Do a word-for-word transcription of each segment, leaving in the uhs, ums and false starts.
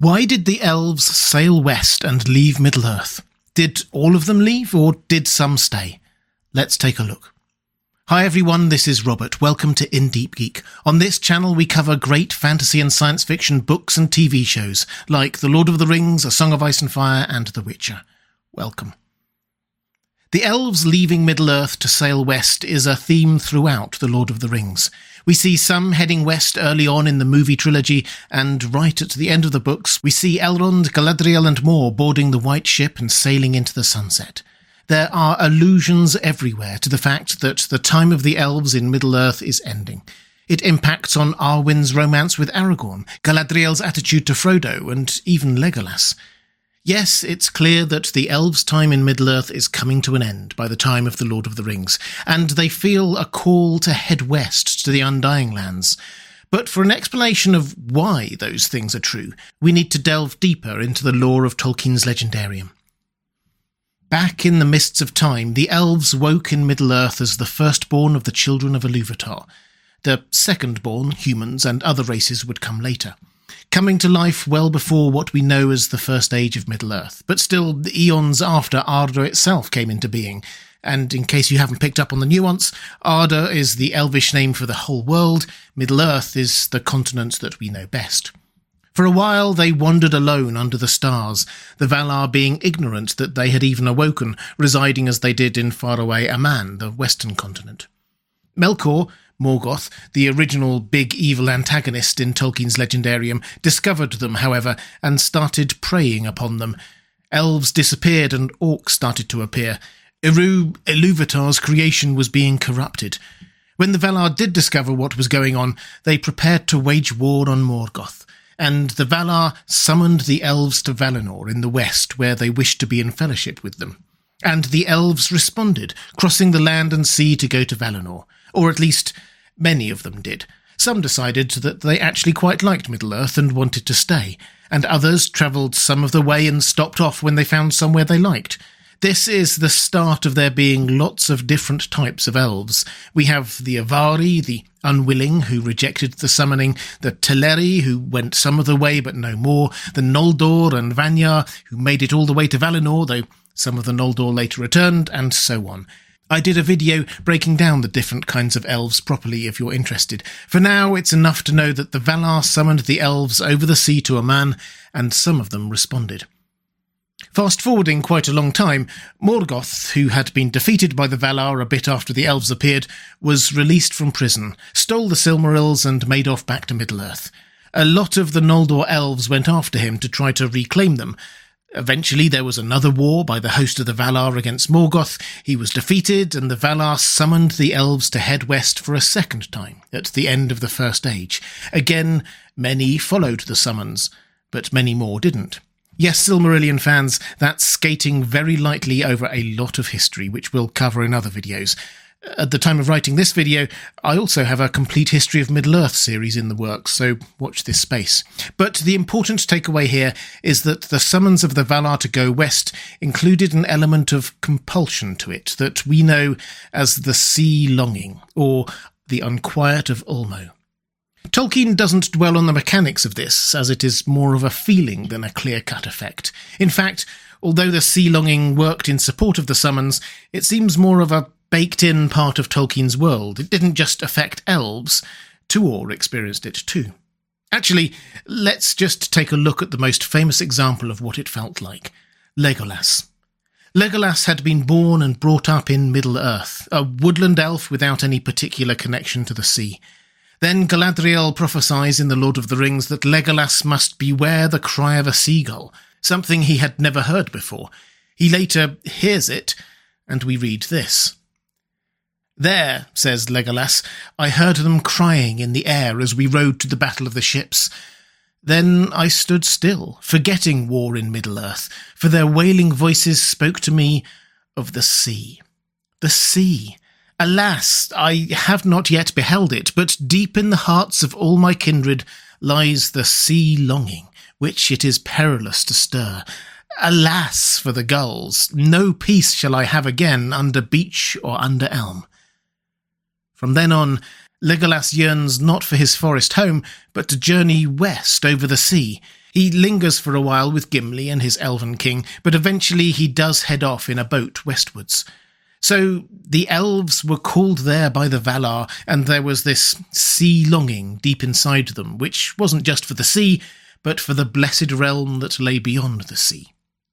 Why did the elves sail west and leave Middle-earth? Did all of them leave, or did some stay? Let's take a look. Hi everyone, this is Robert. Welcome to In Deep Geek. On this channel we cover great fantasy and science fiction books and T V shows, like The Lord of the Rings, A Song of Ice and Fire, and The Witcher. Welcome. The elves leaving Middle-earth to sail west is a theme throughout The Lord of the Rings. We see some heading west early on in the movie trilogy, and right at the end of the books we see Elrond, Galadriel and more boarding the White Ship and sailing into the sunset. There are allusions everywhere to the fact that the time of the elves in Middle-earth is ending. It impacts on Arwen's romance with Aragorn, Galadriel's attitude to Frodo, and even Legolas. Yes, it's clear that the elves' time in Middle-earth is coming to an end by the time of The Lord of the Rings, and they feel a call to head west to the Undying Lands. But for an explanation of why those things are true, we need to delve deeper into the lore of Tolkien's Legendarium. Back in the mists of time, the elves woke in Middle-earth as the firstborn of the children of Iluvatar. The secondborn, humans and other races, would come later, coming to life well before what we know as the First Age of Middle-earth, but still the eons after Arda itself came into being. And in case you haven't picked up on the nuance, Arda is the elvish name for the whole world, Middle-earth is the continent that we know best. For a while they wandered alone under the stars, the Valar being ignorant that they had even awoken, residing as they did in faraway Aman, the western continent. Melkor, Morgoth, the original big evil antagonist in Tolkien's Legendarium, discovered them, however, and started preying upon them. Elves disappeared and orcs started to appear. Eru, Iluvatar's creation, was being corrupted. When the Valar did discover what was going on, they prepared to wage war on Morgoth, and the Valar summoned the elves to Valinor in the west, where they wished to be in fellowship with them. And the elves responded, crossing the land and sea to go to Valinor. Or at least, many of them did. Some decided that they actually quite liked Middle-earth and wanted to stay, and others travelled some of the way and stopped off when they found somewhere they liked. This is the start of there being lots of different types of elves. We have the Avari, the unwilling, who rejected the summoning, the Teleri, who went some of the way but no more, the Noldor and Vanyar, who made it all the way to Valinor, though some of the Noldor later returned, and so on. I did a video breaking down the different kinds of elves properly if you're interested. For now, it's enough to know that the Valar summoned the elves over the sea to Aman, and some of them responded. Fast-forwarding quite a long time, Morgoth, who had been defeated by the Valar a bit after the elves appeared, was released from prison, stole the Silmarils and made off back to Middle-earth. A lot of the Noldor elves went after him to try to reclaim them. Eventually there was another war by the host of the Valar against Morgoth. He was defeated, and the Valar summoned the elves to head west for a second time, at the end of the First Age. Again, many followed the summons, but many more didn't. Yes, Silmarillion fans, that's skating very lightly over a lot of history, which we'll cover in other videos. At the time of writing this video, I also have a complete History of Middle-earth series in the works, so watch this space. But the important takeaway here is that the summons of the Valar to go west included an element of compulsion to it that we know as the sea longing, or the unquiet of Ulmo. Tolkien doesn't dwell on the mechanics of this, as it is more of a feeling than a clear-cut effect. In fact, although the sea longing worked in support of the summons, it seems more of a baked-in part of Tolkien's world. It didn't just affect elves. Tuor experienced it too. Actually, let's just take a look at the most famous example of what it felt like. Legolas. Legolas had been born and brought up in Middle-earth, a woodland elf without any particular connection to the sea. Then Galadriel prophesies in The Lord of the Rings that Legolas must beware the cry of a seagull, something he had never heard before. He later hears it, and we read this. "There," says Legolas, "I heard them crying in the air as we rode to the battle of the ships. Then I stood still, forgetting war in Middle-earth, for their wailing voices spoke to me of the sea. The sea! Alas, I have not yet beheld it, but deep in the hearts of all my kindred lies the sea longing, which it is perilous to stir. Alas for the gulls! No peace shall I have again under beech or under elm." From then on, Legolas yearns not for his forest home, but to journey west over the sea. He lingers for a while with Gimli and his elven king, but eventually he does head off in a boat westwards. So the elves were called there by the Valar, and there was this sea longing deep inside them, which wasn't just for the sea, but for the blessed realm that lay beyond the sea.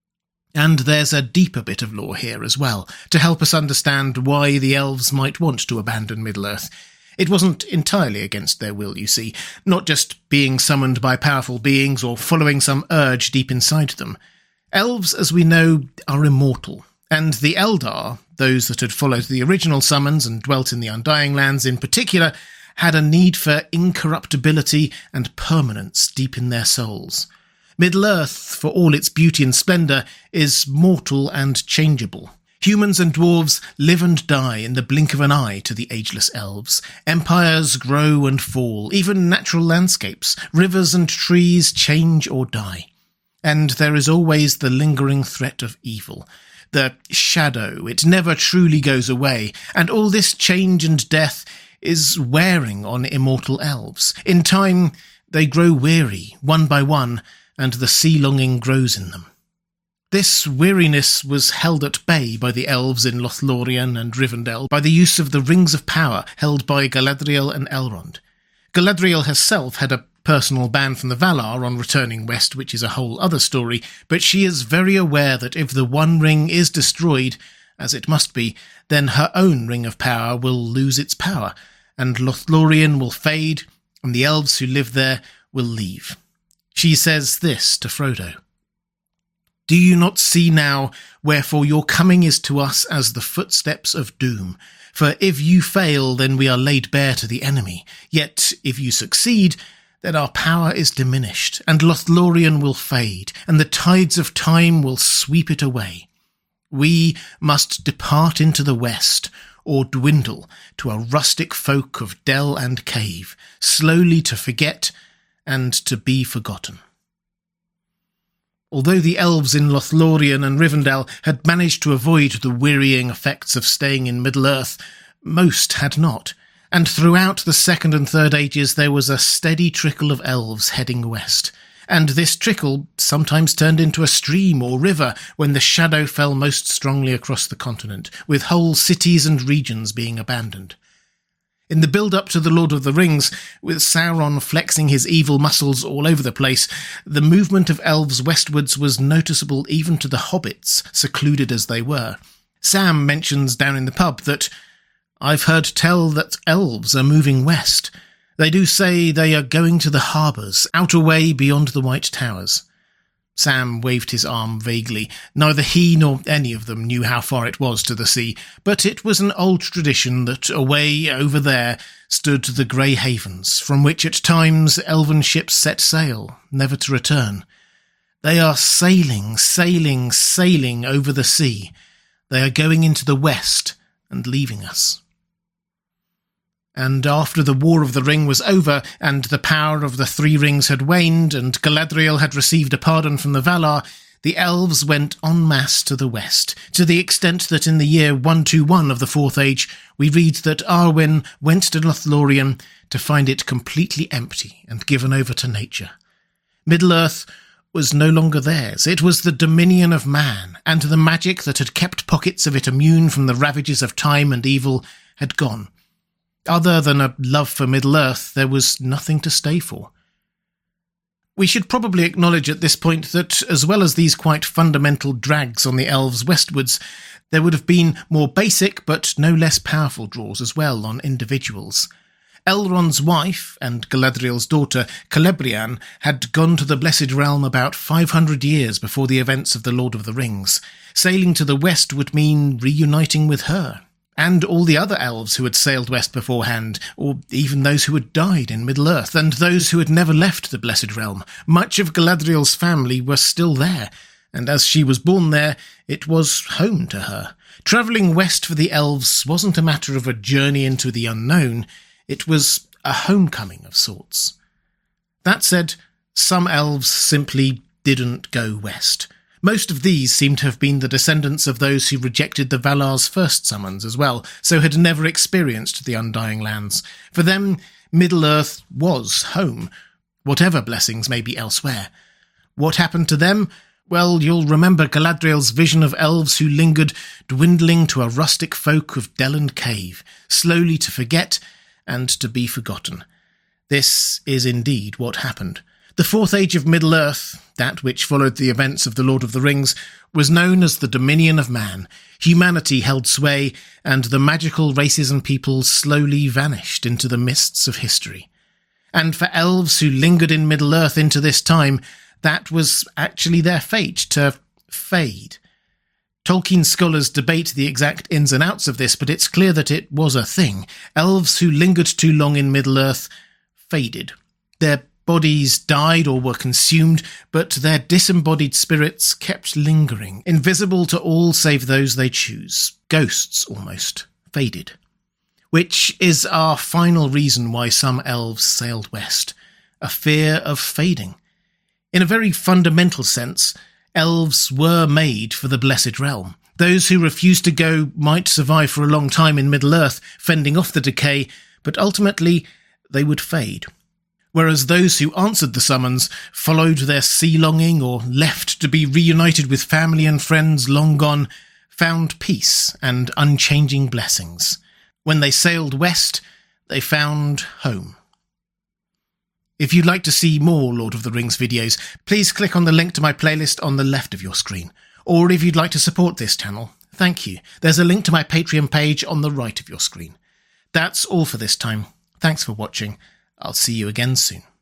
And there's a deeper bit of lore here as well, to help us understand why the elves might want to abandon Middle-earth. It wasn't entirely against their will, you see, not just being summoned by powerful beings or following some urge deep inside them. Elves, as we know, are immortal, and the Eldar, those that had followed the original summons and dwelt in the Undying Lands in particular, had a need for incorruptibility and permanence deep in their souls. Middle-earth, for all its beauty and splendour, is mortal and changeable. Humans and dwarves live and die in the blink of an eye to the ageless elves. Empires grow and fall, even natural landscapes, rivers and trees change or die. And there is always the lingering threat of evil. The shadow, it never truly goes away, and all this change and death is wearing on immortal elves. In time, they grow weary, one by one, and the sea-longing grows in them. This weariness was held at bay by the elves in Lothlorien and Rivendell by the use of the Rings of Power held by Galadriel and Elrond. Galadriel herself had a personal ban from the Valar on returning west, which is a whole other story, but she is very aware that if the One Ring is destroyed, as it must be, then her own Ring of Power will lose its power, and Lothlorien will fade, and the elves who live there will leave. She says this to Frodo: "Do you not see now wherefore your coming is to us as the footsteps of doom? For if you fail, then we are laid bare to the enemy. Yet if you succeed, then our power is diminished, and Lothlorien will fade, and the tides of time will sweep it away. We must depart into the west, or dwindle to a rustic folk of dell and cave, slowly to forget and to be forgotten." Although the elves in Lothlorien and Rivendell had managed to avoid the wearying effects of staying in Middle-earth, most had not, and throughout the Second and Third Ages there was a steady trickle of elves heading west, and this trickle sometimes turned into a stream or river when the shadow fell most strongly across the continent, with whole cities and regions being abandoned. In the build-up to The Lord of the Rings, with Sauron flexing his evil muscles all over the place, the movement of elves westwards was noticeable even to the hobbits, secluded as they were. Sam mentions down in the pub that, "I've heard tell that elves are moving west. They do say they are going to the harbours, out away beyond the White Towers." Sam waved his arm vaguely. Neither he nor any of them knew how far it was to the sea, but it was an old tradition that away over there stood the grey havens, from which at times elven ships set sail, never to return. They are sailing, sailing, sailing over the sea. They are going into the west and leaving us. And after the War of the Ring was over, and the power of the Three Rings had waned, and Galadriel had received a pardon from the Valar, the elves went en masse to the west, to the extent that in the year one twenty-one of the Fourth Age, we read that Arwen went to Lothlorien to find it completely empty and given over to nature. Middle-earth was no longer theirs. It was the dominion of man, and the magic that had kept pockets of it immune from the ravages of time and evil had gone. Other than a love for Middle-earth, there was nothing to stay for. We should probably acknowledge at this point that, as well as these quite fundamental drags on the elves westwards, there would have been more basic but no less powerful draws as well on individuals. Elrond's wife, and Galadriel's daughter, Celebrian, had gone to the Blessed Realm about five hundred years before the events of The Lord of the Rings. Sailing to the west would mean reuniting with her, and all the other elves who had sailed west beforehand, or even those who had died in Middle-earth, and those who had never left the Blessed Realm. Much of Galadriel's family were still there, and as she was born there, it was home to her. Travelling west for the elves wasn't a matter of a journey into the unknown, it was a homecoming of sorts. That said, some elves simply didn't go west. Most of these seem to have been the descendants of those who rejected the Valar's first summons as well, so had never experienced the Undying Lands. For them, Middle-earth was home, whatever blessings may be elsewhere. What happened to them? Well, you'll remember Galadriel's vision of elves who lingered, dwindling to a rustic folk of dell and cave, slowly to forget and to be forgotten. This is indeed what happened. The Fourth Age of Middle-earth, that which followed the events of The Lord of the Rings, was known as the Dominion of Man. Humanity held sway, and the magical races and peoples slowly vanished into the mists of history. And for elves who lingered in Middle-earth into this time, that was actually their fate, to fade. Tolkien scholars debate the exact ins and outs of this, but it's clear that it was a thing. Elves who lingered too long in Middle-earth faded. Their bodies died or were consumed, but their disembodied spirits kept lingering, invisible to all save those they choose. Ghosts, almost, faded. Which is our final reason why some elves sailed west. A fear of fading. In a very fundamental sense, elves were made for the Blessed Realm. Those who refused to go might survive for a long time in Middle-earth, fending off the decay, but ultimately they would fade. Whereas those who answered the summons followed their sea-longing or left to be reunited with family and friends long gone, found peace and unchanging blessings. When they sailed west, they found home. If you'd like to see more Lord of the Rings videos, please click on the link to my playlist on the left of your screen. Or if you'd like to support this channel, thank you. There's a link to my Patreon page on the right of your screen. That's all for this time. Thanks for watching. I'll see you again soon.